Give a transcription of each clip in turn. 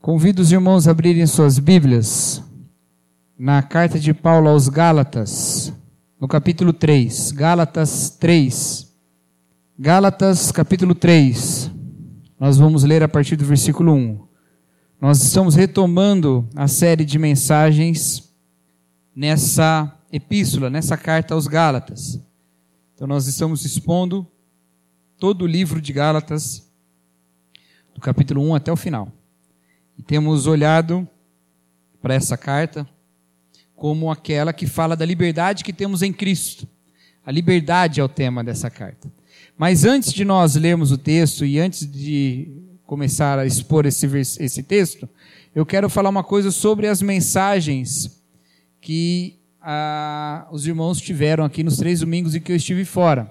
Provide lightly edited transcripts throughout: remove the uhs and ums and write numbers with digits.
Convido os irmãos a abrirem suas Bíblias na carta de Paulo aos Gálatas, no capítulo 3, Gálatas 3. Gálatas, capítulo 3. Nós vamos ler a partir do versículo 1. Nós estamos retomando a série de mensagens nessa epístola, nessa carta aos Gálatas. Então nós estamos expondo todo o livro de Gálatas, do capítulo 1 até o final. E temos olhado para essa carta como aquela que fala da liberdade que temos em Cristo. A liberdade é o tema dessa carta. Mas antes de nós lermos o texto e antes de começar a expor esse texto, eu quero falar uma coisa sobre as mensagens que os irmãos tiveram aqui nos 3 domingos em que eu estive fora.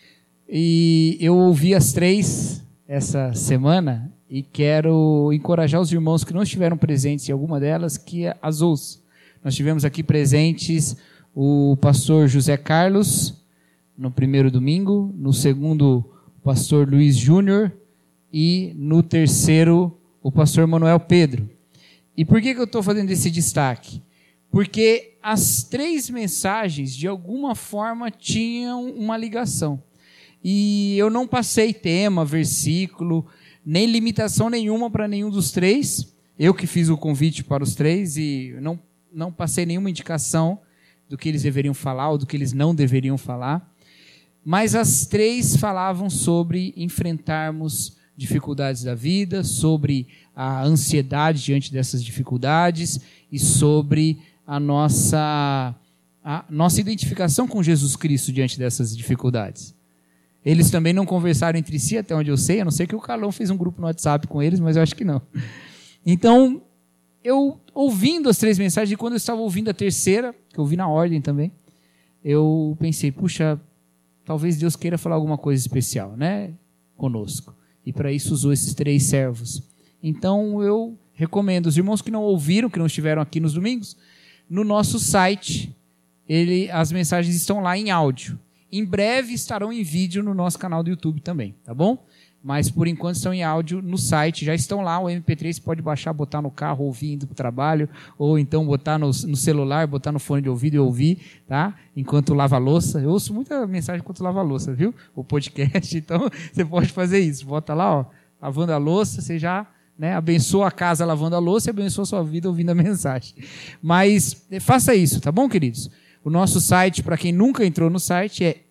E eu ouvi as 3 essa semana e quero encorajar os irmãos que não estiveram presentes em alguma delas que as ouçam. Nós tivemos aqui presentes o pastor José Carlos no primeiro domingo, no segundo o pastor Luiz Júnior e no terceiro o pastor Manuel Pedro. E por que eu estou fazendo esse destaque? Porque as 3 mensagens de alguma forma tinham uma ligação. E eu não passei tema, versículo, nem limitação nenhuma para nenhum dos 3. Eu que fiz o convite para os 3 e não passei nenhuma indicação do que eles deveriam falar ou do que eles não deveriam falar. Mas as 3 falavam sobre enfrentarmos dificuldades da vida, sobre a ansiedade diante dessas dificuldades e sobre a nossa identificação com Jesus Cristo diante dessas dificuldades. Eles também não conversaram entre si, até onde eu sei, a não ser que o Carlão fez um grupo no WhatsApp com eles, mas eu acho que não. Então, eu ouvindo as 3 mensagens, e quando eu estava ouvindo a terceira, que eu ouvi na ordem também, eu pensei, puxa, talvez Deus queira falar alguma coisa especial, né, conosco. E para isso usou esses 3 servos. Então, eu recomendo, os irmãos que não ouviram, que não estiveram aqui nos domingos, no nosso site, as mensagens estão lá em áudio. Em breve estarão em vídeo no nosso canal do YouTube também, tá bom? Mas por enquanto estão em áudio no site, já estão lá, o MP3 você pode baixar, botar no carro, ouvir indo para o trabalho, ou então botar no celular, botar no fone de ouvido e ouvir, tá? Enquanto lava a louça. Eu ouço muita mensagem enquanto lava a louça, viu? O podcast, então você pode fazer isso. Bota lá, ó, lavando a louça, você já abençoa a casa lavando a louça e abençoa a sua vida ouvindo a mensagem. Mas faça isso, tá bom, queridos? O nosso site, para quem nunca entrou no site, é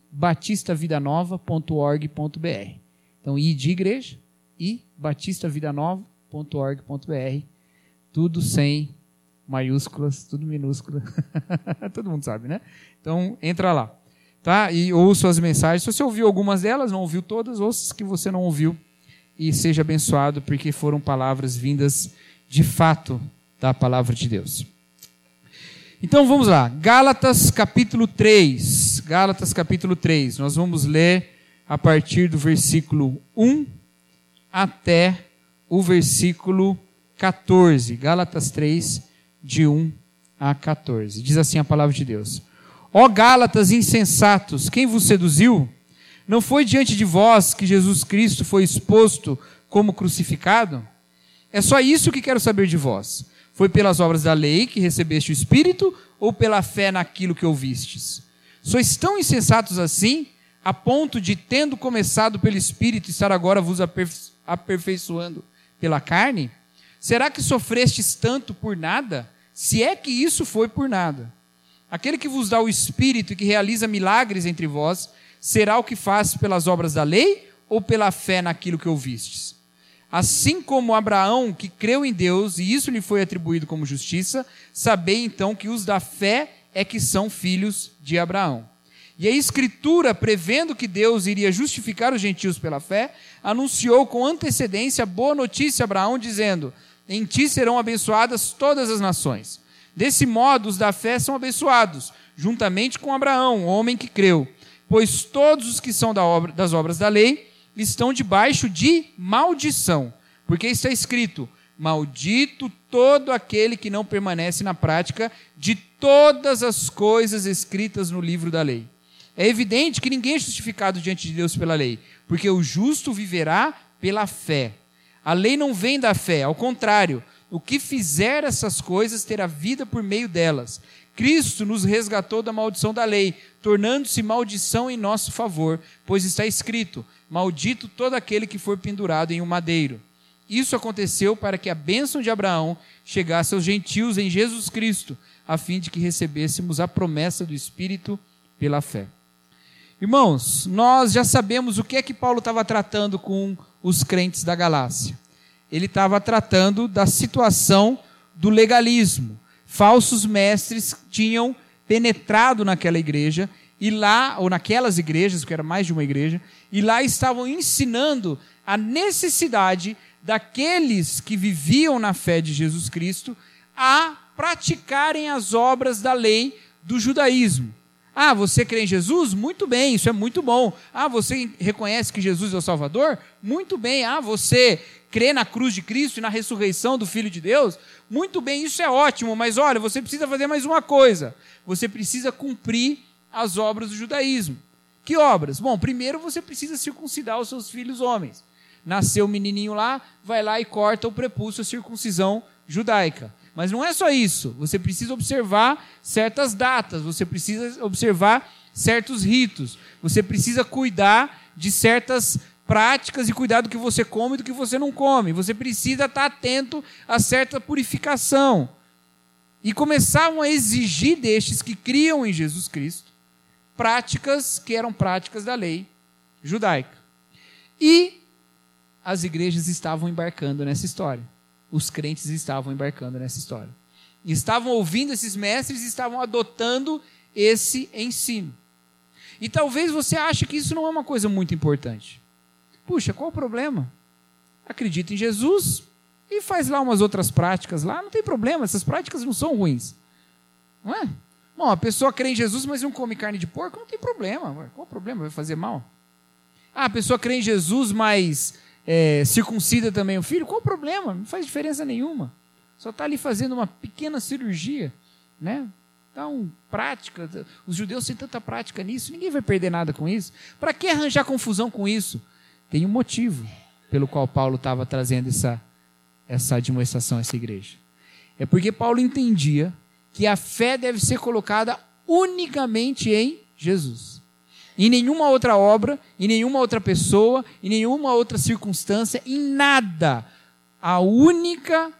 ibatistavidanova.org.br. Então, I de igreja, ibatistavidanova.org.br. Tudo sem maiúsculas, tudo minúscula. Todo mundo sabe, né? Então, entra lá. Tá? E ouça as mensagens. Se você ouviu algumas delas, não ouviu todas, ouça as que você não ouviu. E seja abençoado, porque foram palavras vindas de fato da palavra de Deus. Então vamos lá, Gálatas capítulo 3, Gálatas capítulo 3, nós vamos ler a partir do versículo 1 até o versículo 14, Gálatas 3, de 1 a 14, diz assim a palavra de Deus: Ó Gálatas insensatos, quem vos seduziu? Não foi diante de vós que Jesus Cristo foi exposto como crucificado? É só isso que quero saber de vós. Foi pelas obras da lei que recebeste o Espírito ou pela fé naquilo que ouvistes? Sois tão insensatos assim, a ponto de, tendo começado pelo Espírito, estar agora vos aperfeiçoando pela carne? Será que sofrestes tanto por nada? Se é que isso foi por nada. Aquele que vos dá o Espírito e que realiza milagres entre vós, será o que faz pelas obras da lei ou pela fé naquilo que ouvistes? Assim como Abraão, que creu em Deus, e isso lhe foi atribuído como justiça, sabei então que os da fé é que são filhos de Abraão. E a Escritura, prevendo que Deus iria justificar os gentios pela fé, anunciou com antecedência a boa notícia a Abraão, dizendo: em ti serão abençoadas todas as nações. Desse modo, os da fé são abençoados, juntamente com Abraão, o homem que creu. Pois todos os que são das obras da lei estão debaixo de maldição, porque está escrito: maldito todo aquele que não permanece na prática de todas as coisas escritas no livro da lei. É evidente que ninguém é justificado diante de Deus pela lei, porque o justo viverá pela fé. A lei não vem da fé, ao contrário, o que fizer essas coisas terá vida por meio delas. Cristo nos resgatou da maldição da lei, tornando-se maldição em nosso favor, pois está escrito: maldito todo aquele que for pendurado em um madeiro. Isso aconteceu para que a bênção de Abraão chegasse aos gentios em Jesus Cristo, a fim de que recebêssemos a promessa do Espírito pela fé. Irmãos, nós já sabemos o que é que Paulo estava tratando com os crentes da Galácia. Ele estava tratando da situação do legalismo. Falsos mestres tinham penetrado naquela igreja, e lá, ou naquelas igrejas, porque era mais de uma igreja, e lá estavam ensinando a necessidade daqueles que viviam na fé de Jesus Cristo a praticarem as obras da lei do judaísmo. Ah, você crê em Jesus? Muito bem, isso é muito bom. Ah, você reconhece que Jesus é o Salvador? Muito bem. Ah, você crê na cruz de Cristo e na ressurreição do Filho de Deus? Muito bem, isso é ótimo, mas olha, você precisa fazer mais uma coisa. Você precisa cumprir as obras do judaísmo. Que obras? Bom, primeiro você precisa circuncidar os seus filhos homens. Nasceu um menininho lá, vai lá e corta o prepúcio, a circuncisão judaica. Mas não é só isso, você precisa observar certas datas, você precisa observar certos ritos, você precisa cuidar de certas práticas e cuidar do que você come e do que você não come. Você precisa estar atento a certa purificação. E começavam a exigir destes que criam em Jesus Cristo práticas que eram práticas da lei judaica. E as igrejas estavam embarcando nessa história. Os crentes estavam embarcando nessa história. Estavam ouvindo esses mestres e estavam adotando esse ensino. E talvez você ache que isso não é uma coisa muito importante. Puxa, qual o problema? Acredita em Jesus e faz lá umas outras práticas lá, não tem problema, essas práticas não são ruins. Não é? Bom, a pessoa crê em Jesus, mas não come carne de porco, não tem problema. Qual o problema? Vai fazer mal? Ah, a pessoa crê em Jesus, mas circuncida também o filho, qual o problema? Não faz diferença nenhuma. Só está ali fazendo uma pequena cirurgia, né? Então, prática, os judeus têm tanta prática nisso, ninguém vai perder nada com isso. Para que arranjar confusão com isso? Tem um motivo pelo qual Paulo estava trazendo essa admoestação a essa igreja. É porque Paulo entendia que a fé deve ser colocada unicamente em Jesus. Em nenhuma outra obra, em nenhuma outra pessoa, em nenhuma outra circunstância, em nada. A única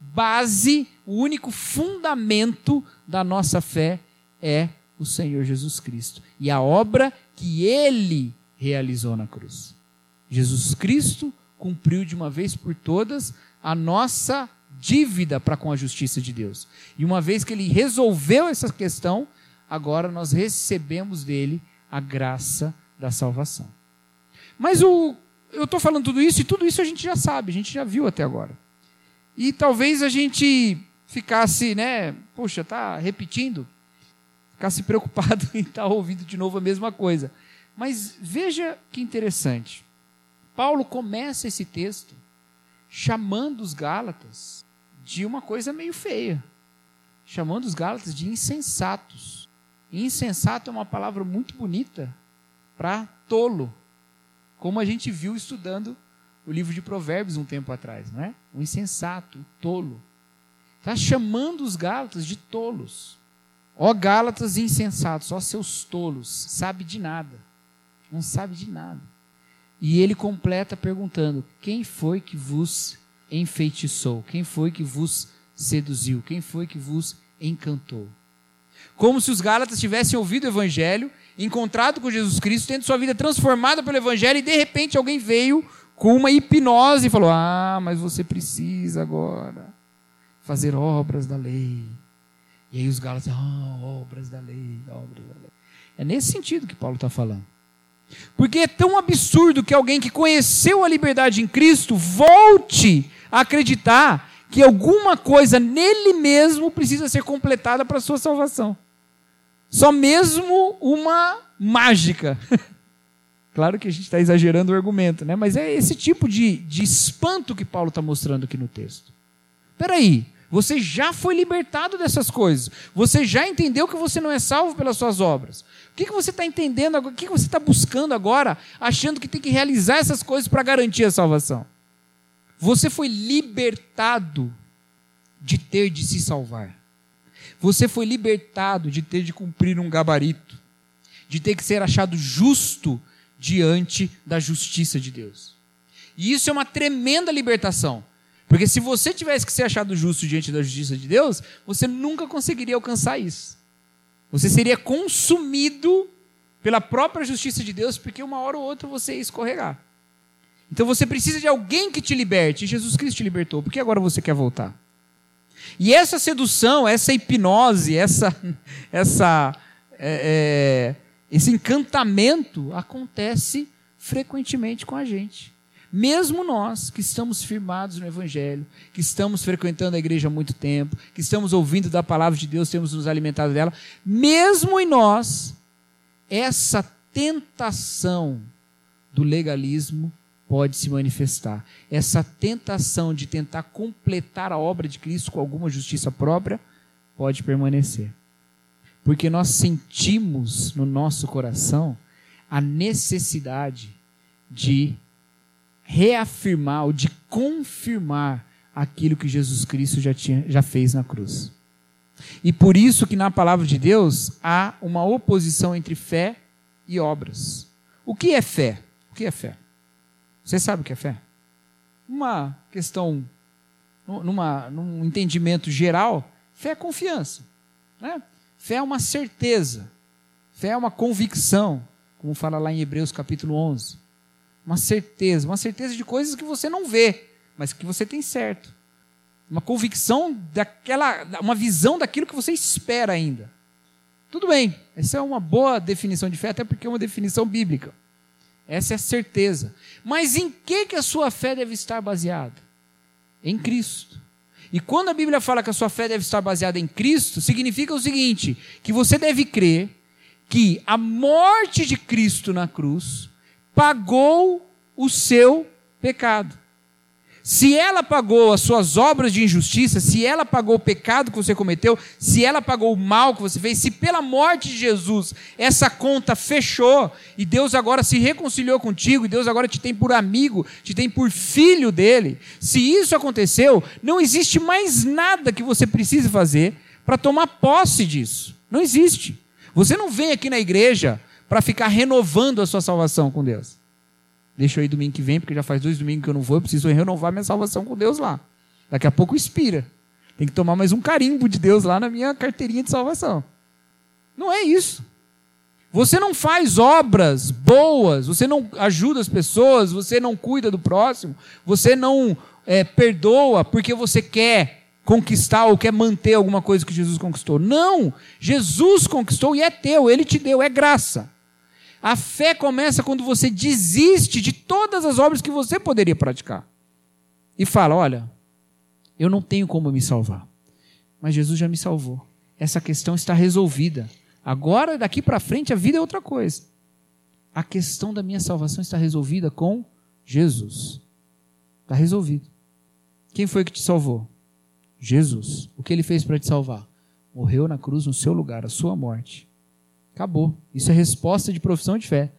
base, o único fundamento da nossa fé é o Senhor Jesus Cristo. E a obra que Ele realizou na cruz. Jesus Cristo cumpriu de uma vez por todas a nossa dívida para com a justiça de Deus. E uma vez que Ele resolveu essa questão, agora nós recebemos dele a graça da salvação. Mas eu estou falando tudo isso, e tudo isso a gente já sabe, a gente já viu até agora. E talvez a gente ficasse, poxa, está repetindo, ficasse preocupado em estar ouvindo de novo a mesma coisa. Mas veja que interessante. Paulo começa esse texto chamando os Gálatas de uma coisa meio feia. Chamando os Gálatas de insensatos. Insensato é uma palavra muito bonita para tolo, como a gente viu estudando o livro de Provérbios um tempo atrás, não é? O insensato, o tolo. Está chamando os Gálatas de tolos. Ó Gálatas insensatos, ó seus tolos, sabe de nada. Não sabe de nada. E ele completa perguntando: quem foi que vos enfeitiçou? Quem foi que vos seduziu? Quem foi que vos encantou? Como se os Gálatas tivessem ouvido o Evangelho, encontrado com Jesus Cristo, tendo sua vida transformada pelo Evangelho, e de repente alguém veio com uma hipnose e falou: ah, mas você precisa agora fazer obras da lei. E aí os Gálatas: obras da lei, obras da lei. É nesse sentido que Paulo está falando. Porque é tão absurdo que alguém que conheceu a liberdade em Cristo volte a acreditar que alguma coisa nele mesmo precisa ser completada para a sua salvação. Só mesmo uma mágica. Claro que a gente está exagerando o argumento, né? Mas é esse tipo de espanto que Paulo está mostrando aqui no texto. Espera aí, você já foi libertado dessas coisas. Você já entendeu que você não é salvo pelas suas obras. O que você está entendendo agora? O que você está buscando agora, achando que tem que realizar essas coisas para garantir a salvação? Você foi libertado de ter de se salvar. Você foi libertado de ter de cumprir um gabarito, de ter que ser achado justo diante da justiça de Deus. E isso é uma tremenda libertação, porque se você tivesse que ser achado justo diante da justiça de Deus, você nunca conseguiria alcançar isso. Você seria consumido pela própria justiça de Deus, porque uma hora ou outra você ia escorregar. Então você precisa de alguém que te liberte, e Jesus Cristo te libertou, porque agora você quer voltar. E essa sedução, essa hipnose, esse encantamento acontece frequentemente com a gente. Mesmo nós que estamos firmados no Evangelho, que estamos frequentando a igreja há muito tempo, que estamos ouvindo da palavra de Deus, temos nos alimentado dela, mesmo em nós, essa tentação do legalismo pode se manifestar. Essa tentação de tentar completar a obra de Cristo com alguma justiça própria pode permanecer. Porque nós sentimos no nosso coração a necessidade de reafirmar ou de confirmar aquilo que Jesus Cristo já fez na cruz. E por isso que na palavra de Deus há uma oposição entre fé e obras. O que é fé? O que é fé? Você sabe o que é fé? Uma questão, num entendimento geral, fé é confiança, né? Fé é uma certeza, fé é uma convicção, como fala lá em Hebreus capítulo 11. Uma certeza de coisas que você não vê, mas que você tem certo. Uma convicção uma visão daquilo que você espera ainda. Tudo bem, essa é uma boa definição de fé, até porque é uma definição bíblica. Essa é a certeza. Mas em que a sua fé deve estar baseada? Em Cristo. E quando a Bíblia fala que a sua fé deve estar baseada em Cristo, significa o seguinte, que você deve crer que a morte de Cristo na cruz pagou o seu pecado. Se ela pagou as suas obras de injustiça, se ela pagou o pecado que você cometeu, se ela pagou o mal que você fez, se pela morte de Jesus essa conta fechou e Deus agora se reconciliou contigo, e Deus agora te tem por amigo, te tem por filho dele, se isso aconteceu, não existe mais nada que você precise fazer para tomar posse disso. Não existe. Você não vem aqui na igreja para ficar renovando a sua salvação com Deus. Deixa eu ir domingo que vem, porque já faz 2 domingos que eu não vou, eu preciso renovar minha salvação com Deus lá. Daqui a pouco expira. Tem que tomar mais um carimbo de Deus lá na minha carteirinha de salvação. Não é isso. Você não faz obras boas, você não ajuda as pessoas, você não cuida do próximo, você não perdoa porque você quer conquistar ou quer manter alguma coisa que Jesus conquistou. Não! Jesus conquistou e é teu, Ele te deu, é graça. A fé começa quando você desiste de todas as obras que você poderia praticar. E fala, olha, eu não tenho como me salvar, mas Jesus já me salvou. Essa questão está resolvida. Agora, daqui para frente, a vida é outra coisa. A questão da minha salvação está resolvida com Jesus. Está resolvido. Quem foi que te salvou? Jesus. O que Ele fez para te salvar? Morreu na cruz no seu lugar, a sua morte. Acabou. Isso é resposta de profissão de fé.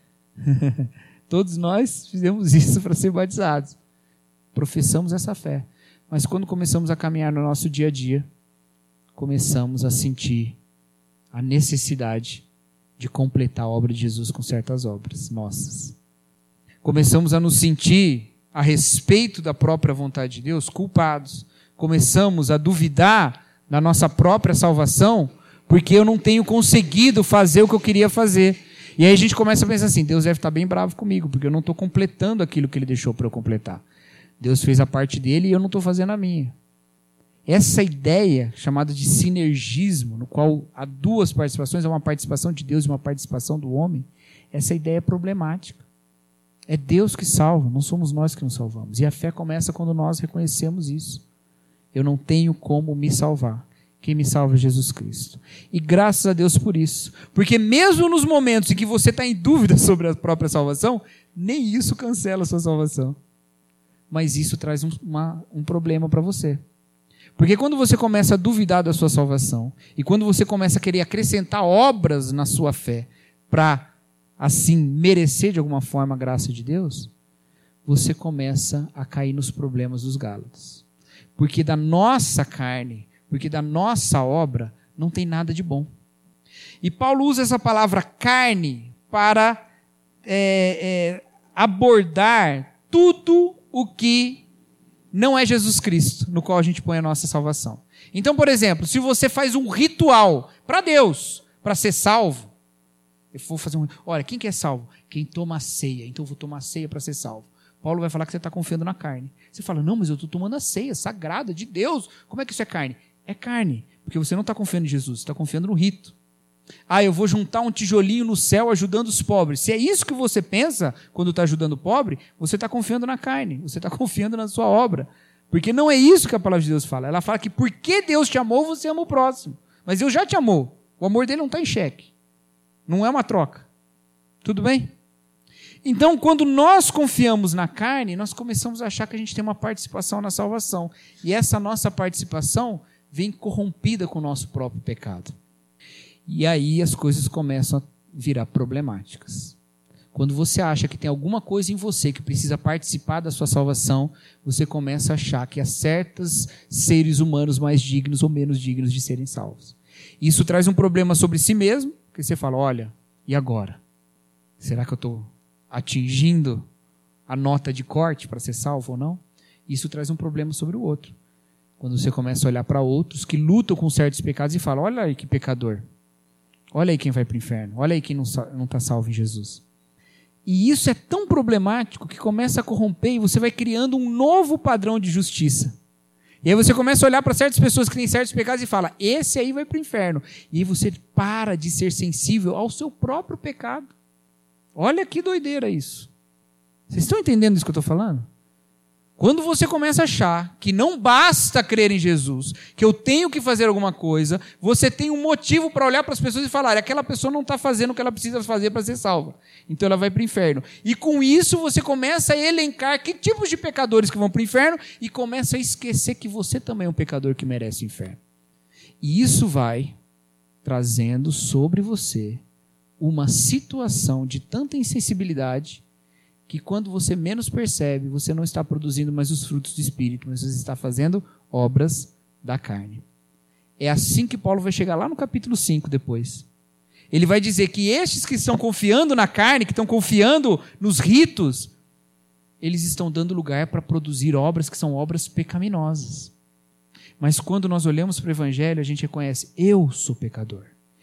Todos nós fizemos isso para ser batizados. Professamos essa fé. Mas quando começamos a caminhar no nosso dia a dia, começamos a sentir a necessidade de completar a obra de Jesus com certas obras nossas. Começamos a nos sentir, a respeito da própria vontade de Deus, culpados. Começamos a duvidar da nossa própria salvação, porque eu não tenho conseguido fazer o que eu queria fazer. E aí a gente começa a pensar assim, Deus deve estar bem bravo comigo, porque eu não estou completando aquilo que Ele deixou para eu completar. Deus fez a parte dele e eu não estou fazendo a minha. Essa ideia, chamada de sinergismo, no qual há 2 participações, é uma participação de Deus e uma participação do homem, essa ideia é problemática. É Deus que salva, não somos nós que nos salvamos. E a fé começa quando nós reconhecemos isso. Eu não tenho como me salvar. Quem me salva é Jesus Cristo. E graças a Deus por isso. Porque mesmo nos momentos em que você está em dúvida sobre a própria salvação, nem isso cancela a sua salvação. Mas isso traz um problema para você. Porque quando você começa a duvidar da sua salvação, e quando você começa a querer acrescentar obras na sua fé, para assim merecer de alguma forma a graça de Deus, você começa a cair nos problemas dos Gálatas. Porque da nossa carne, porque da nossa obra, não tem nada de bom. E Paulo usa essa palavra carne para abordar tudo o que não é Jesus Cristo, no qual a gente põe a nossa salvação. Então, por exemplo, se você faz um ritual para Deus, para ser salvo, eu vou fazer olha, quem que é salvo? Quem toma a ceia. Então eu vou tomar a ceia para ser salvo. Paulo vai falar que você está confiando na carne. Você fala, não, mas eu estou tomando a ceia sagrada de Deus. Como é que isso é carne? É carne, porque você não está confiando em Jesus, você está confiando no rito. Eu vou juntar um tijolinho no céu ajudando os pobres. Se é isso que você pensa quando está ajudando o pobre, você está confiando na carne, você está confiando na sua obra. Porque não é isso que a palavra de Deus fala. Ela fala que porque Deus te amou, você ama o próximo. Mas Deus já te amou. O amor dele não está em xeque. Não é uma troca. Tudo bem? Então, quando nós confiamos na carne, nós começamos a achar que a gente tem uma participação na salvação. E essa nossa participação vem corrompida com o nosso próprio pecado. E aí as coisas começam a virar problemáticas. Quando você acha que tem alguma coisa em você que precisa participar da sua salvação, você começa a achar que há certos seres humanos mais dignos ou menos dignos de serem salvos. Isso traz um problema sobre si mesmo, porque você fala, olha, e agora? Será que eu estou atingindo a nota de corte para ser salvo ou não? Isso traz um problema sobre o outro. Quando você começa a olhar para outros que lutam com certos pecados e fala, olha aí que pecador. Olha aí quem vai para o inferno. Olha aí quem não está salvo em Jesus. E isso é tão problemático que começa a corromper e você vai criando um novo padrão de justiça. E aí você começa a olhar para certas pessoas que têm certos pecados e fala, esse aí vai para o inferno. E aí você para de ser sensível ao seu próprio pecado. Olha que doideira isso. Vocês estão entendendo isso que eu estou falando? Quando você começa a achar que não basta crer em Jesus, que eu tenho que fazer alguma coisa, você tem um motivo para olhar para as pessoas e falar, aquela pessoa não está fazendo o que ela precisa fazer para ser salva. Então ela vai para o inferno. E com isso você começa a elencar que tipos de pecadores que vão para o inferno e começa a esquecer que você também é um pecador que merece o inferno. E isso vai trazendo sobre você uma situação de tanta insensibilidade que quando você menos percebe, você não está produzindo mais os frutos do Espírito, mas você está fazendo obras da carne. É assim que Paulo vai chegar lá no capítulo 5 depois. Ele vai dizer que estes que estão confiando na carne, que estão confiando nos ritos, eles estão dando lugar para produzir obras que são obras pecaminosas. Mas quando nós olhamos para o Evangelho, a gente reconhece, eu sou pecador.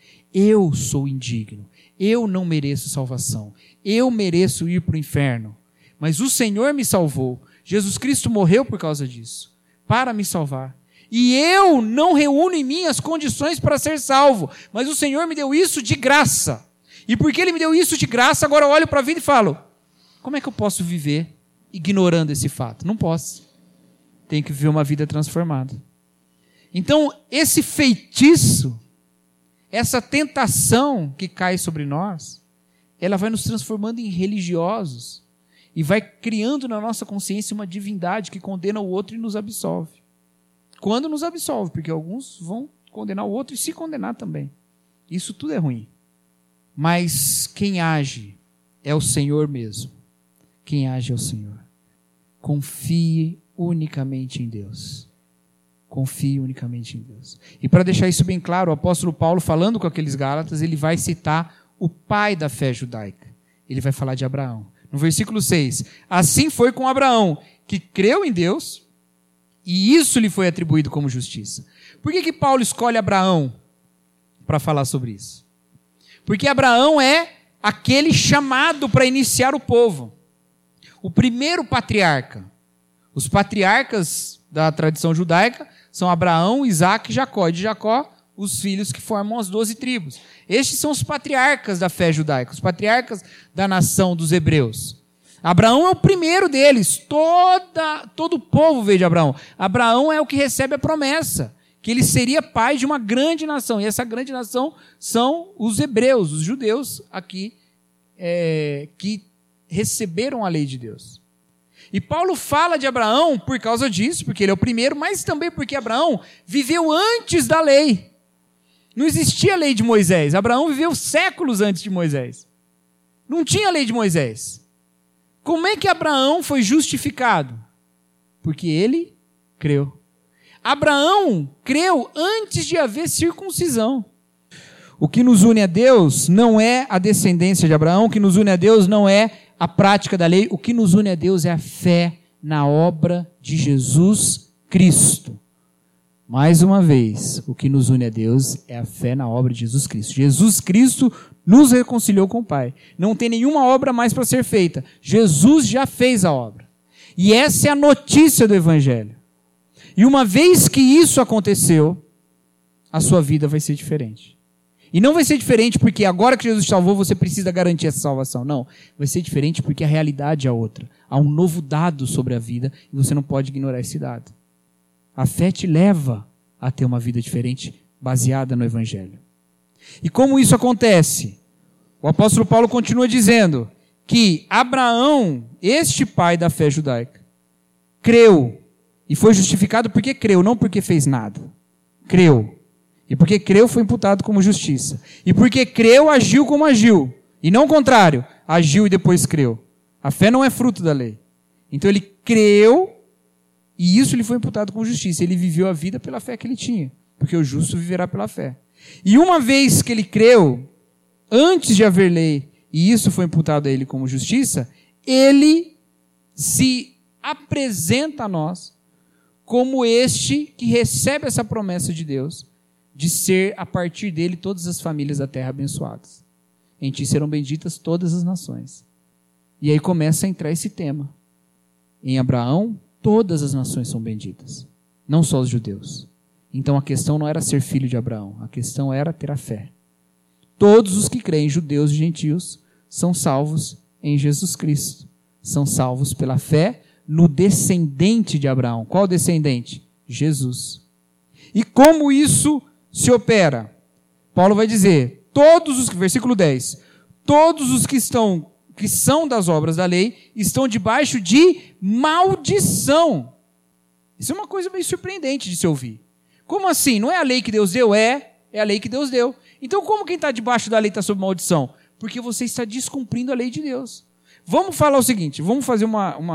Eu sou indigno, eu não mereço salvação, eu mereço ir para o inferno, mas o Senhor me salvou, Jesus Cristo morreu por causa disso, para me salvar, e eu não reúno em mim as condições para ser salvo, mas o Senhor me deu isso de graça, e porque Ele me deu isso de graça, agora eu olho para a vida e falo, como é que eu posso viver ignorando esse fato? Não posso, tenho que viver uma vida transformada. Então, esse feitiço, essa tentação que cai sobre nós, ela vai nos transformando em religiosos e vai criando na nossa consciência uma divindade que condena o outro e nos absolve. Quando nos absolve, porque alguns vão condenar o outro e se condenar também. Isso tudo é ruim. Mas quem age é o Senhor mesmo. Quem age é o Senhor. Confie unicamente em Deus. Confie unicamente em Deus. E para deixar isso bem claro, o apóstolo Paulo, falando com aqueles Gálatas, ele vai citar o pai da fé judaica. Ele vai falar de Abraão. No versículo 6, assim foi com Abraão, que creu em Deus, e isso lhe foi atribuído como justiça. Por que Paulo escolhe Abraão para falar sobre isso? Porque Abraão é aquele chamado para iniciar o povo. O primeiro patriarca. Os patriarcas da tradição judaica são Abraão, Isaque e Jacó. E de Jacó, os filhos que formam as 12 tribos. Estes são os patriarcas da fé judaica, os patriarcas da nação dos hebreus. Abraão é o primeiro deles. Todo o povo veio de Abraão. Abraão é o que recebe a promessa, que ele seria pai de uma grande nação. E essa grande nação são os hebreus, os judeus aqui, que receberam a lei de Deus. E Paulo fala de Abraão por causa disso, porque ele é o primeiro, mas também porque Abraão viveu antes da lei. Não existia a lei de Moisés. Abraão viveu séculos antes de Moisés. Não tinha a lei de Moisés. Como é que Abraão foi justificado? Porque ele creu. Abraão creu antes de haver circuncisão. O que nos une a Deus não é a descendência de Abraão, o que nos une a Deus não é a prática da lei, o que nos une a Deus é a fé na obra de Jesus Cristo. Mais uma vez, o que nos une a Deus é a fé na obra de Jesus Cristo. Jesus Cristo nos reconciliou com o Pai. Não tem nenhuma obra mais para ser feita. Jesus já fez a obra. E essa é a notícia do Evangelho. E uma vez que isso aconteceu, a sua vida vai ser diferente. E não vai ser diferente porque agora que Jesus te salvou, você precisa garantir essa salvação. Não, vai ser diferente porque a realidade é outra. Há um novo dado sobre a vida e você não pode ignorar esse dado. A fé te leva a ter uma vida diferente, baseada no Evangelho. E como isso acontece? O apóstolo Paulo continua dizendo que Abraão, este pai da fé judaica, creu e foi justificado porque creu, não porque fez nada. Creu. E porque creu foi imputado como justiça. E porque creu, agiu como agiu. E não o contrário, agiu e depois creu. A fé não é fruto da lei. Então ele creu e isso lhe foi imputado como justiça. Ele viveu a vida pela fé que ele tinha. Porque o justo viverá pela fé. E uma vez que ele creu, antes de haver lei, e isso foi imputado a ele como justiça, ele se apresenta a nós como este que recebe essa promessa de Deus, de ser, a partir dele, todas as famílias da terra abençoadas. Em ti serão benditas todas as nações. E aí começa a entrar esse tema. Em Abraão, todas as nações são benditas, não só os judeus. Então a questão não era ser filho de Abraão, a questão era ter a fé. Todos os que creem, judeus e gentios, são salvos em Jesus Cristo. São salvos pela fé no descendente de Abraão. Qual descendente? Jesus. E como isso se opera? Paulo vai dizer, versículo 10, todos os que são das obras da lei, estão debaixo de maldição. Isso é uma coisa meio surpreendente de se ouvir. Como assim? Não é a lei que Deus deu? É a lei que Deus deu. Então como quem está debaixo da lei está sob maldição? Porque você está descumprindo a lei de Deus. Vamos falar o seguinte, vamos fazer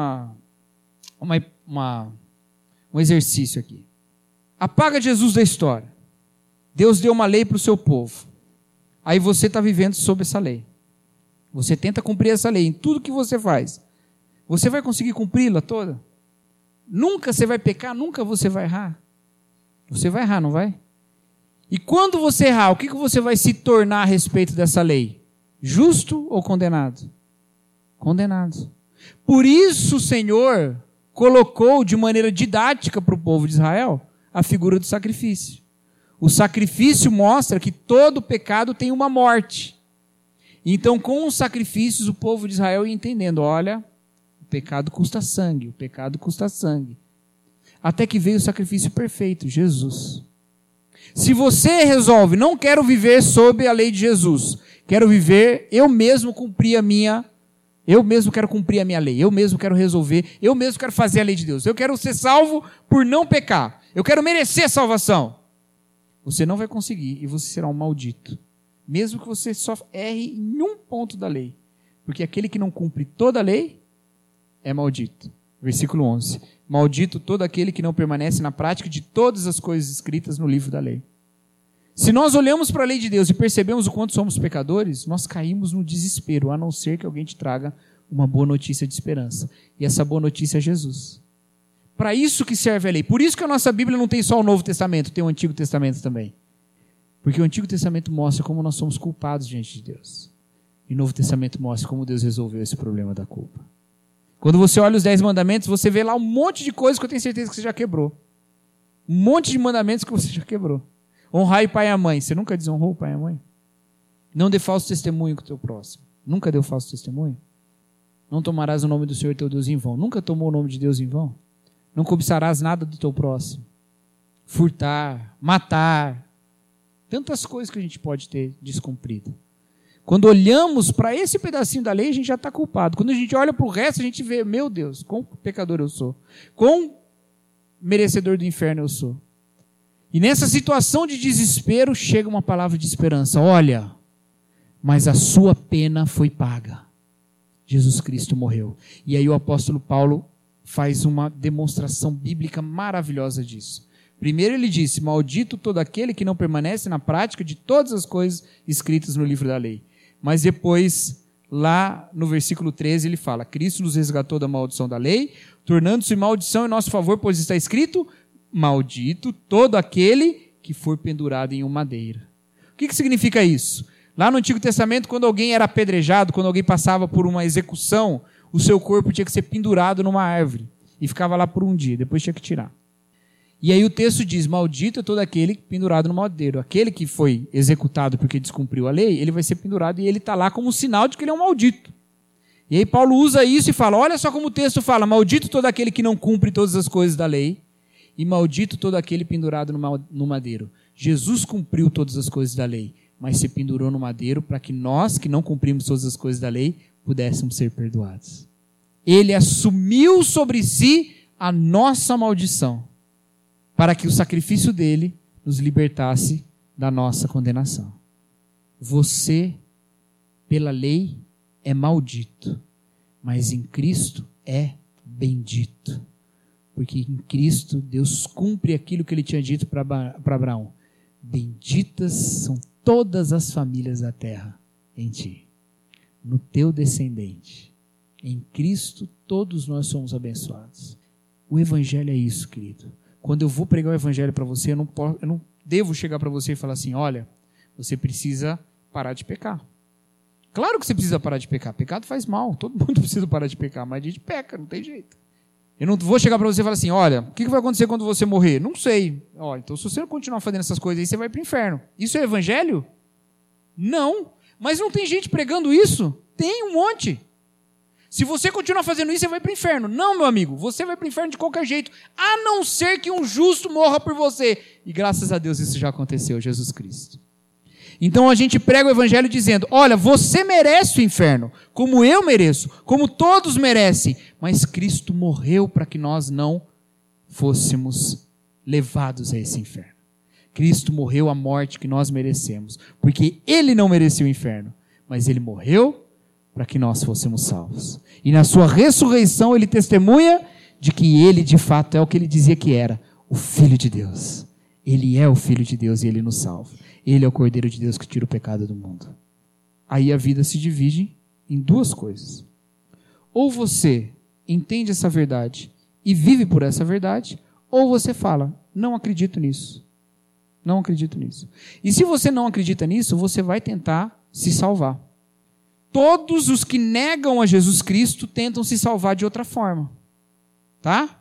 um exercício aqui. Apaga Jesus da história. Deus deu uma lei para o seu povo. Aí você está vivendo sob essa lei. Você tenta cumprir essa lei em tudo que você faz. Você vai conseguir cumpri-la toda? Nunca você vai pecar, nunca você vai errar. Você vai errar, não vai? E quando você errar, o que você vai se tornar a respeito dessa lei? Justo ou condenado? Condenado. Por isso o Senhor colocou de maneira didática para o povo de Israel a figura do sacrifício. O sacrifício mostra que todo pecado tem uma morte. Então, com os sacrifícios, o povo de Israel ia entendendo, olha, o pecado custa sangue, o pecado custa sangue. Até que veio o sacrifício perfeito, Jesus. Se você resolve, não quero viver sob a lei de Jesus, quero viver, eu mesmo quero cumprir a minha lei, eu mesmo quero resolver, eu mesmo quero fazer a lei de Deus, eu quero ser salvo por não pecar, eu quero merecer a salvação. Você não vai conseguir e você será um maldito. Mesmo que você só erre em um ponto da lei. Porque aquele que não cumpre toda a lei é maldito. Versículo 11. Maldito todo aquele que não permanece na prática de todas as coisas escritas no livro da lei. Se nós olhamos para a lei de Deus e percebemos o quanto somos pecadores, nós caímos no desespero, a não ser que alguém te traga uma boa notícia de esperança. E essa boa notícia é Jesus. Para isso que serve a lei. Por isso que a nossa Bíblia não tem só o Novo Testamento, tem o Antigo Testamento também. Porque o Antigo Testamento mostra como nós somos culpados diante de Deus. E o Novo Testamento mostra como Deus resolveu esse problema da culpa. Quando você olha os 10 mandamentos, você vê lá um monte de coisas que eu tenho certeza que você já quebrou. Um monte de mandamentos que você já quebrou. Honrar o pai e a mãe. Você nunca desonrou o pai e a mãe? Não dê falso testemunho com o teu próximo. Nunca deu falso testemunho? Não tomarás o nome do Senhor teu Deus em vão. Nunca tomou o nome de Deus em vão? Não cobiçarás nada do teu próximo. Furtar, matar. Tantas coisas que a gente pode ter descumprido. Quando olhamos para esse pedacinho da lei, a gente já está culpado. Quando a gente olha para o resto, a gente vê, meu Deus, quão pecador eu sou. Quão merecedor do inferno eu sou. E nessa situação de desespero, chega uma palavra de esperança. Olha, mas a sua pena foi paga. Jesus Cristo morreu. E aí o apóstolo Paulo faz uma demonstração bíblica maravilhosa disso. Primeiro ele disse, maldito todo aquele que não permanece na prática de todas as coisas escritas no livro da lei. Mas depois, lá no versículo 13, ele fala, Cristo nos resgatou da maldição da lei, tornando-se maldição em nosso favor, pois está escrito, maldito todo aquele que for pendurado em um madeiro. O que significa isso? Lá no Antigo Testamento, quando alguém era apedrejado, quando alguém passava por uma execução, o seu corpo tinha que ser pendurado numa árvore. E ficava lá por um dia, depois tinha que tirar. E aí o texto diz, maldito é todo aquele pendurado no madeiro. Aquele que foi executado porque descumpriu a lei, ele vai ser pendurado e ele está lá como um sinal de que ele é um maldito. E aí Paulo usa isso e fala, olha só como o texto fala, maldito todo aquele que não cumpre todas as coisas da lei e maldito todo aquele pendurado no madeiro. Jesus cumpriu todas as coisas da lei, mas se pendurou no madeiro para que nós, que não cumprimos todas as coisas da lei, pudéssemos ser perdoados. Ele assumiu sobre si a nossa maldição, para que o sacrifício dele nos libertasse da nossa condenação. Você, pela lei, é maldito, mas em Cristo é bendito. Porque em Cristo, Deus cumpre aquilo que ele tinha dito para Abraão. Benditas são todas as famílias da terra em ti, no teu descendente. Em Cristo, todos nós somos abençoados. O Evangelho é isso, querido. Quando eu vou pregar o Evangelho para você, eu não devo chegar para você e falar assim, olha, você precisa parar de pecar. Claro que você precisa parar de pecar. Pecado faz mal, todo mundo precisa parar de pecar, mas a gente peca, não tem jeito. Eu não vou chegar para você e falar assim, olha, o que vai acontecer quando você morrer? Não sei. Olha, então se você continuar fazendo essas coisas aí, você vai para o inferno. Isso é Evangelho? Não. Mas não tem gente pregando isso? Tem um monte. Se você continuar fazendo isso, você vai para o inferno. Não, meu amigo, você vai para o inferno de qualquer jeito, a não ser que um justo morra por você. E graças a Deus isso já aconteceu, Jesus Cristo. Então a gente prega o Evangelho dizendo, olha, você merece o inferno, como eu mereço, como todos merecem, mas Cristo morreu para que nós não fôssemos levados a esse inferno. Cristo morreu a morte que nós merecemos, porque Ele não merecia o inferno, mas Ele morreu para que nós fôssemos salvos. E na sua ressurreição ele testemunha de que ele de fato é o que ele dizia que era, o Filho de Deus. Ele é o Filho de Deus e ele nos salva. Ele é o Cordeiro de Deus que tira o pecado do mundo. Aí a vida se divide em duas coisas. Ou você entende essa verdade e vive por essa verdade, ou você fala, não acredito nisso. Não acredito nisso. E se você não acredita nisso, você vai tentar se salvar. Todos os que negam a Jesus Cristo tentam se salvar de outra forma. Tá?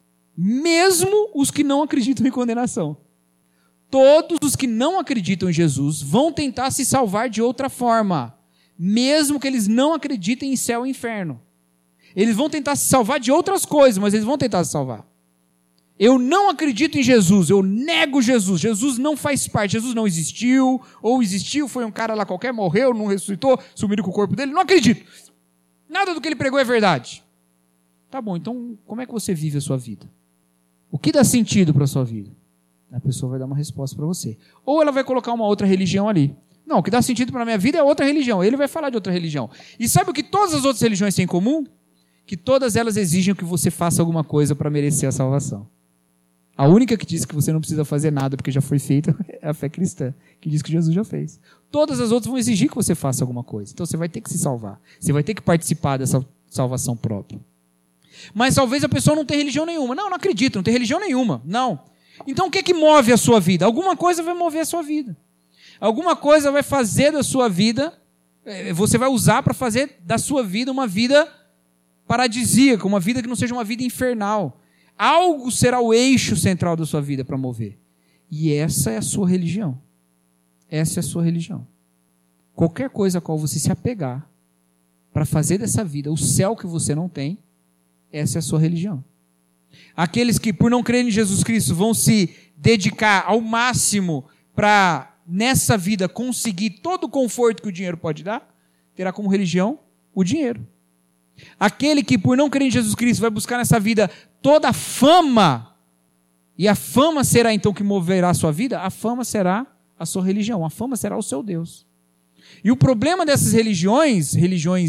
Mesmo os que não acreditam em condenação. Todos os que não acreditam em Jesus vão tentar se salvar de outra forma. Mesmo que eles não acreditem em céu e inferno. Eles vão tentar se salvar de outras coisas, mas eles vão tentar se salvar. Eu não acredito em Jesus, eu nego Jesus. Jesus não faz parte, Jesus não existiu, ou existiu, foi um cara lá qualquer, morreu, não ressuscitou, sumiram com o corpo dele. Não acredito. Nada do que ele pregou é verdade. Tá bom, então como é que você vive a sua vida? O que dá sentido para a sua vida? A pessoa vai dar uma resposta para você. Ou ela vai colocar uma outra religião ali. Não, o que dá sentido para a minha vida é outra religião. Ele vai falar de outra religião. E sabe o que todas as outras religiões têm em comum? Que todas elas exigem que você faça alguma coisa para merecer a salvação. A única que diz que você não precisa fazer nada porque já foi feita é a fé cristã, que diz que Jesus já fez. Todas as outras vão exigir que você faça alguma coisa. Então você vai ter que se salvar. Você vai ter que participar dessa salvação própria. Mas talvez a pessoa não tenha religião nenhuma. Não acredito, não tem religião nenhuma. Não. Então o que é que move a sua vida? Alguma coisa vai mover a sua vida. Alguma coisa vai fazer da sua vida, você vai usar para fazer da sua vida uma vida paradisíaca, uma vida que não seja uma vida infernal. Algo será o eixo central da sua vida para mover. E essa é a sua religião. Essa é a sua religião. Qualquer coisa a qual você se apegar para fazer dessa vida o céu que você não tem, essa é a sua religião. Aqueles que, por não crer em Jesus Cristo, vão se dedicar ao máximo para, nessa vida, conseguir todo o conforto que o dinheiro pode dar, terá como religião o dinheiro. Aquele que, por não crer em Jesus Cristo, vai buscar nessa vida toda a fama, e a fama será então que moverá a sua vida, a fama será a sua religião, a fama será o seu Deus. E o problema dessas religiões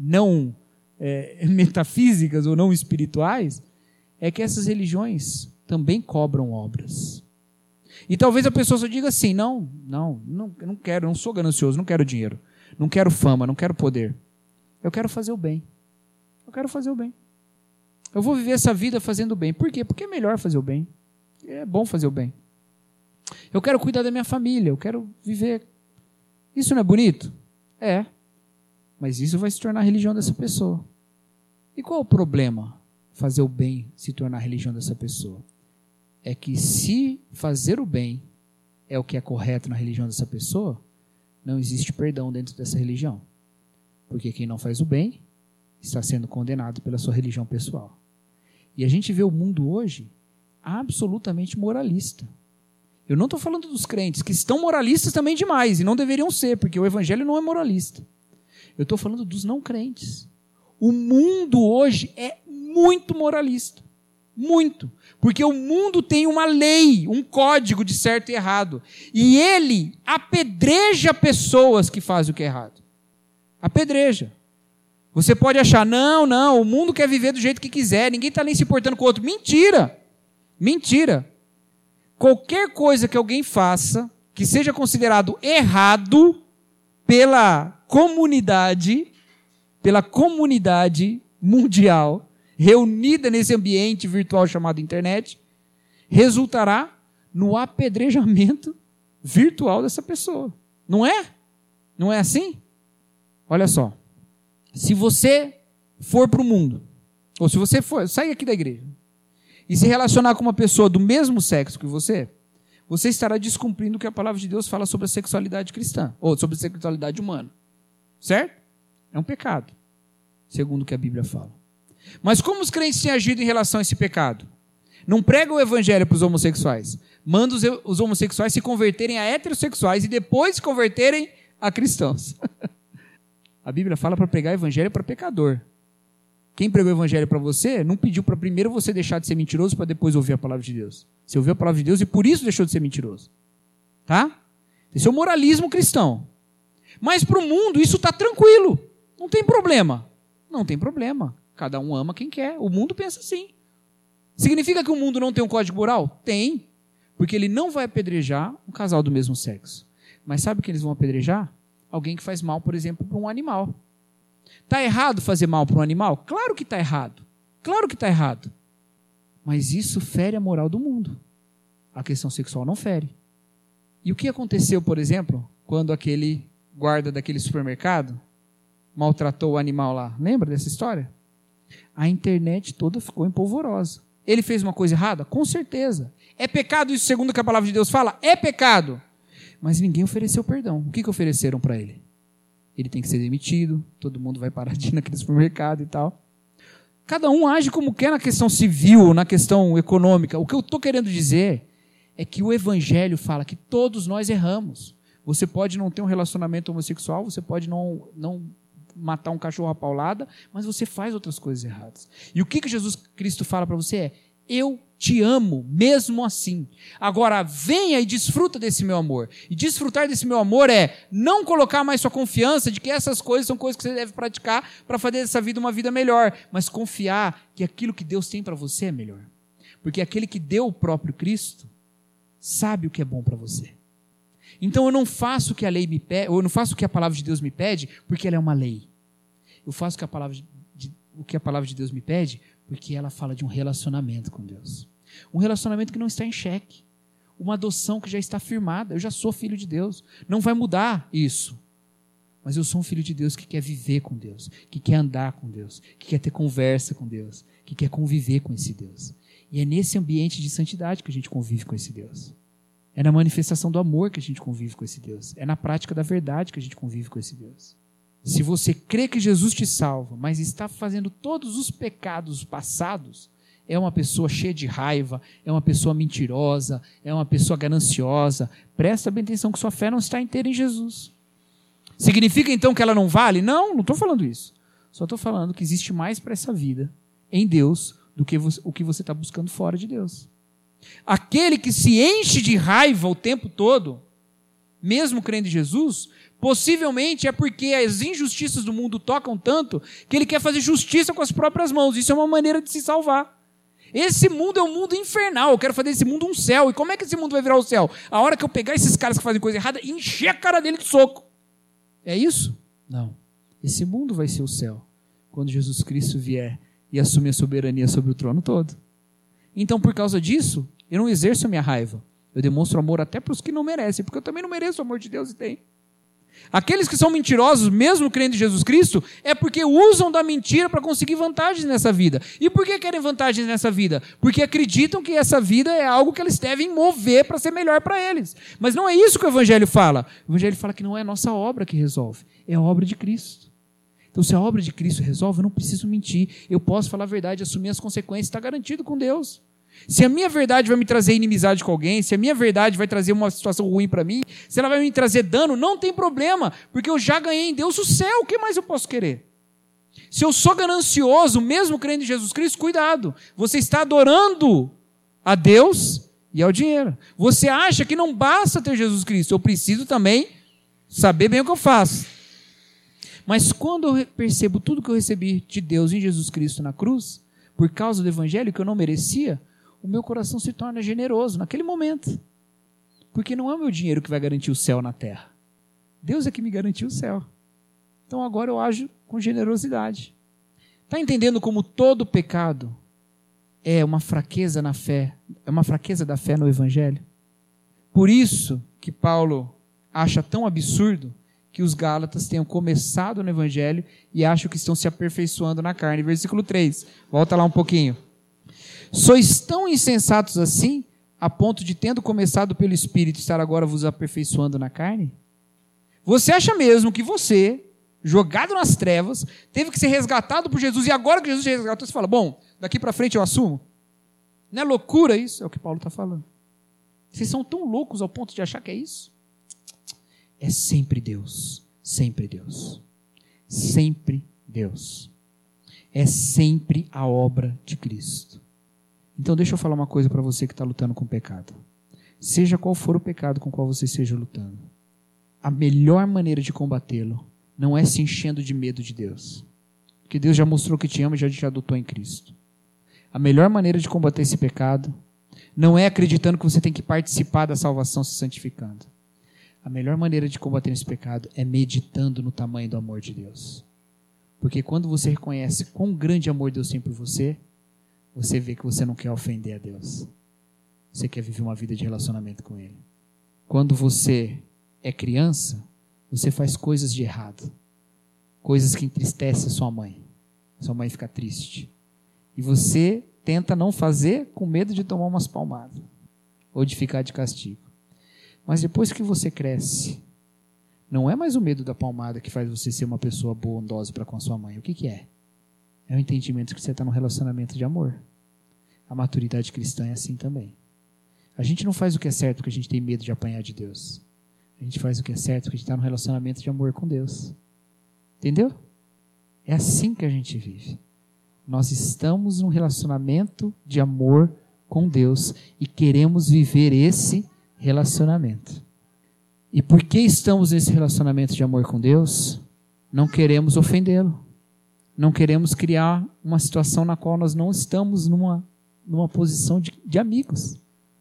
não metafísicas ou não espirituais, é que essas religiões também cobram obras. E talvez a pessoa só diga assim, não quero, não sou ganancioso, não quero dinheiro, não quero fama, não quero poder. Eu quero fazer o bem. Eu quero fazer o bem. Eu vou viver essa vida fazendo o bem. Por quê? Porque é melhor fazer o bem. É bom fazer o bem. Eu quero cuidar da minha família, eu quero viver. Isso não é bonito? É. Mas isso vai se tornar a religião dessa pessoa. E qual é o problema? Fazer o bem se tornar a religião dessa pessoa. É que se fazer o bem é o que é correto na religião dessa pessoa, não existe perdão dentro dessa religião. Porque quem não faz o bem está sendo condenado pela sua religião pessoal. E a gente vê o mundo hoje absolutamente moralista. Eu não estou falando dos crentes, que estão moralistas também demais, e não deveriam ser, porque o evangelho não é moralista. Eu estou falando dos não crentes. O mundo hoje é muito moralista. Muito. Porque o mundo tem uma lei, um código de certo e errado. E ele apedreja pessoas que fazem o que é errado. Apedreja. Você pode achar, não, o mundo quer viver do jeito que quiser, ninguém está nem se importando com o outro. Mentira! Mentira! Qualquer coisa que alguém faça, que seja considerado errado pela comunidade mundial, reunida nesse ambiente virtual chamado internet, resultará no apedrejamento virtual dessa pessoa. Não é? Não é assim? Olha só. Se você for para o mundo, ou se você sair aqui da igreja, e se relacionar com uma pessoa do mesmo sexo que você estará descumprindo o que a palavra de Deus fala sobre a sexualidade cristã, ou sobre a sexualidade humana. Certo? É um pecado, segundo o que a Bíblia fala. Mas como os crentes têm agido em relação a esse pecado? Não pregam o evangelho para os homossexuais. Mandam os homossexuais se converterem a heterossexuais e depois se converterem a cristãos. A Bíblia fala para pregar o evangelho para pecador. Quem pregou o evangelho para você, não pediu para primeiro você deixar de ser mentiroso para depois ouvir a palavra de Deus. Você ouviu a palavra de Deus e por isso deixou de ser mentiroso. Tá? Esse é o moralismo cristão. Mas para o mundo isso está tranquilo. Não tem problema. Não tem problema. Cada um ama quem quer. O mundo pensa assim. Significa que o mundo não tem um código moral? Tem. Porque ele não vai apedrejar um casal do mesmo sexo. Mas sabe o que eles vão apedrejar? Alguém que faz mal, por exemplo, para um animal. Está errado fazer mal para um animal? Claro que está errado. Claro que está errado. Mas isso fere a moral do mundo. A questão sexual não fere. E o que aconteceu, por exemplo, quando aquele guarda daquele supermercado maltratou o animal lá? Lembra dessa história? A internet toda ficou empolvorosa. Ele fez uma coisa errada? Com certeza. É pecado isso segundo o que a palavra de Deus fala? É pecado. Mas ninguém ofereceu perdão. O que ofereceram para ele? Ele tem que ser demitido, todo mundo vai parar de ir naquele supermercado e tal. Cada um age como quer na questão civil, na questão econômica. O que eu estou querendo dizer é que o evangelho fala que todos nós erramos. Você pode não ter um relacionamento homossexual, você pode não matar um cachorro à paulada, mas você faz outras coisas erradas. E o que Jesus Cristo fala para você é: eu te amo, mesmo assim. Agora, venha e desfruta desse meu amor. E desfrutar desse meu amor é não colocar mais sua confiança de que essas coisas são coisas que você deve praticar para fazer dessa vida uma vida melhor, mas confiar que aquilo que Deus tem para você é melhor. Porque aquele que deu o próprio Cristo sabe o que é bom para você. Então eu não faço o que a lei me pede, ou eu não faço o que a palavra de Deus me pede, porque ela é uma lei. Eu faço o que a palavra de Deus me pede, porque ela fala de um relacionamento com Deus. Um relacionamento que não está em xeque. Uma adoção que já está firmada. Eu já sou filho de Deus. Não vai mudar isso. Mas eu sou um filho de Deus que quer viver com Deus, que quer andar com Deus, que quer ter conversa com Deus, que quer conviver com esse Deus. E é nesse ambiente de santidade que a gente convive com esse Deus. É na manifestação do amor que a gente convive com esse Deus. É na prática da verdade que a gente convive com esse Deus. Se você crê que Jesus te salva, mas está fazendo todos os pecados passados, é uma pessoa cheia de raiva, é uma pessoa mentirosa, é uma pessoa gananciosa. Presta bem atenção que sua fé não está inteira em Jesus. Significa então que ela não vale? Não estou falando isso. Só estou falando que existe mais para essa vida em Deus do que o que você está buscando fora de Deus. Aquele que se enche de raiva o tempo todo, mesmo crendo em Jesus, possivelmente é porque as injustiças do mundo tocam tanto que ele quer fazer justiça com as próprias mãos. Isso é uma maneira de se salvar. Esse mundo é um mundo infernal, eu quero fazer desse mundo um céu. E como é que esse mundo vai virar o céu? A hora que eu pegar esses caras que fazem coisa errada e encher a cara dele de soco. É isso? Não. Esse mundo vai ser o céu quando Jesus Cristo vier e assumir a soberania sobre o trono todo. Então, por causa disso, eu não exerço a minha raiva. Eu demonstro amor até para os que não merecem, porque eu também não mereço o amor de Deus e tem. Aqueles que são mentirosos, mesmo crendo em Jesus Cristo, é porque usam da mentira para conseguir vantagens nessa vida. E por que querem vantagens nessa vida? Porque acreditam que essa vida é algo que eles devem mover para ser melhor para eles. Mas não é isso que o Evangelho fala. O Evangelho fala que não é a nossa obra que resolve, é a obra de Cristo. Então, se a obra de Cristo resolve, eu não preciso mentir. Eu posso falar a verdade, assumir as consequências, está garantido com Deus. Se a minha verdade vai me trazer inimizade com alguém, se a minha verdade vai trazer uma situação ruim para mim, se ela vai me trazer dano, não tem problema, porque eu já ganhei em Deus o céu, o que mais eu posso querer? Se eu sou ganancioso, mesmo crendo em Jesus Cristo, cuidado, você está adorando a Deus e ao dinheiro. Você acha que não basta ter Jesus Cristo, eu preciso também saber bem o que eu faço. Mas quando eu percebo tudo que eu recebi de Deus em Jesus Cristo na cruz, por causa do Evangelho que eu não merecia, o meu coração se torna generoso naquele momento. Porque não é o meu dinheiro que vai garantir o céu na terra. Deus é que me garantiu o céu. Então agora eu ajo com generosidade. Está entendendo como todo pecado é uma fraqueza na fé, é uma fraqueza da fé no Evangelho? Por isso que Paulo acha tão absurdo que os Gálatas tenham começado no Evangelho e acham que estão se aperfeiçoando na carne. Versículo 3, volta lá um pouquinho. Sois tão insensatos assim, a ponto de, tendo começado pelo Espírito, estar agora vos aperfeiçoando na carne? Você acha mesmo que você, jogado nas trevas, teve que ser resgatado por Jesus, e agora que Jesus te resgatou, você fala, bom, daqui para frente eu assumo? Não é loucura isso? É o que Paulo está falando. Vocês são tão loucos ao ponto de achar que é isso? É sempre Deus, sempre Deus, sempre Deus. É sempre a obra de Cristo. Então deixa eu falar uma coisa para você que está lutando com o pecado. Seja qual for o pecado com o qual você esteja lutando, a melhor maneira de combatê-lo não é se enchendo de medo de Deus. Porque Deus já mostrou que te ama e já te adotou em Cristo. A melhor maneira de combater esse pecado não é acreditando que você tem que participar da salvação se santificando. A melhor maneira de combater esse pecado é meditando no tamanho do amor de Deus. Porque quando você reconhece quão grande amor Deus tem por você, você vê que você não quer ofender a Deus. Você quer viver uma vida de relacionamento com Ele. Quando você é criança, você faz coisas de errado. Coisas que entristecem a sua mãe. Sua mãe fica triste. E você tenta não fazer com medo de tomar umas palmadas. Ou de ficar de castigo. Mas depois que você cresce, não é mais o medo da palmada que faz você ser uma pessoa bondosa para com a sua mãe. O que é? É o entendimento que você está num relacionamento de amor. A maturidade cristã é assim também. A gente não faz o que é certo porque a gente tem medo de apanhar de Deus. A gente faz o que é certo porque a gente está num relacionamento de amor com Deus. Entendeu? É assim que a gente vive. Nós estamos num relacionamento de amor com Deus e queremos viver esse relacionamento. E porque estamos nesse relacionamento de amor com Deus, não queremos ofendê-lo. Não queremos criar uma situação na qual nós não estamos numa posição de amigos.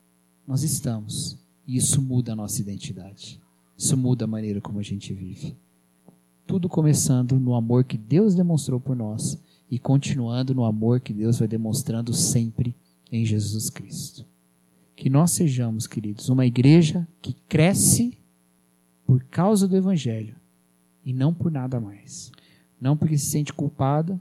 Nós estamos. E isso muda a nossa identidade. Isso muda a maneira como a gente vive. Tudo começando no amor que Deus demonstrou por nós e continuando no amor que Deus vai demonstrando sempre em Jesus Cristo. Que nós sejamos, queridos, uma igreja que cresce por causa do Evangelho e não por nada mais. Não porque se sente culpada,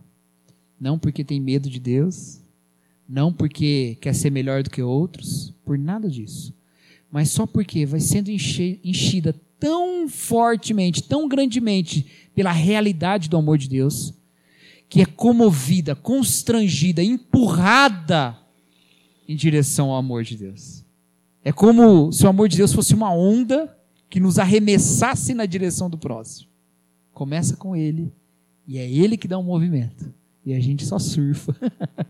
não porque tem medo de Deus, não porque quer ser melhor do que outros, por nada disso. Mas só porque vai sendo enchida tão fortemente, tão grandemente pela realidade do amor de Deus, que é comovida, constrangida, empurrada em direção ao amor de Deus. É como se o amor de Deus fosse uma onda que nos arremessasse na direção do próximo. Começa com Ele, e é Ele que dá um movimento. E a gente só surfa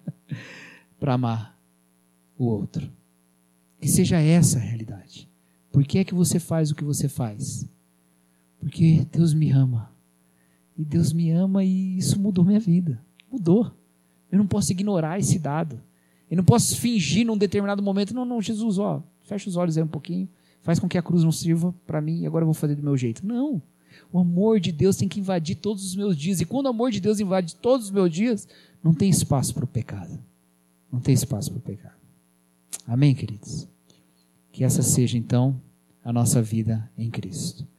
para amar o outro. Que seja essa a realidade. por que é que você faz o que você faz? Porque Deus me ama. E Deus me ama e isso mudou minha vida. Mudou. Eu não posso ignorar esse dado. Eu não posso fingir num determinado momento, não, Jesus, fecha os olhos aí um pouquinho, faz com que a cruz não sirva para mim e agora eu vou fazer do meu jeito. Não. O amor de Deus tem que invadir todos os meus dias. E quando o amor de Deus invade todos os meus dias, não tem espaço para o pecado. Não tem espaço para o pecado. Amém, queridos? Que essa seja, então, a nossa vida em Cristo.